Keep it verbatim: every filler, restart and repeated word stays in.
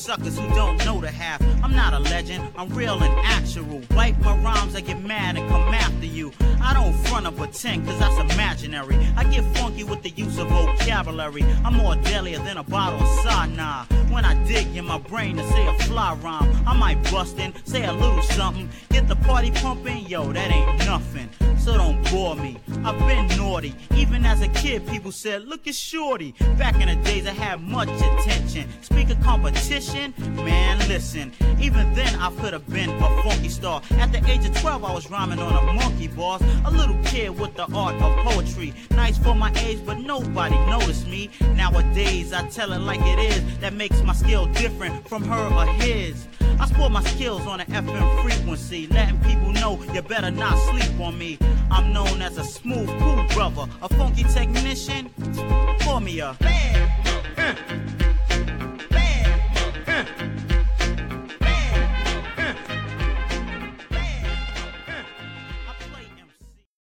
suckers who don't know the half. I'm not a legend, I'm real and actual. Wipe my rhymes, I get mad and come after you. I don't front or pretend, cause that's imaginary. I get funky with the use of vocabulary. I'm more deadlier than a bottle of Sinai. When I dig in my brain to say a fly rhyme, I might bust in, say a little something. Get the party pumping, yo, that ain't nothing. So don't bore me, I've been naughty. Even as a kid, people said, look at Shorty. Back in the days, I had much attention. Speak of competition, man, listen. Even then, I could have been a funky star. At the age of twelve, I was rhyming on a monkey bars. A little kid with the art of poetry. Nice for my age, but nobody noticed me. Nowadays, I tell it like it is. That makes my skill different from her or his. I sport my skills on an F M frequency, letting people know you better not sleep on me. I'm known as a smooth, cool brother, a funky technician. Pour me a bad.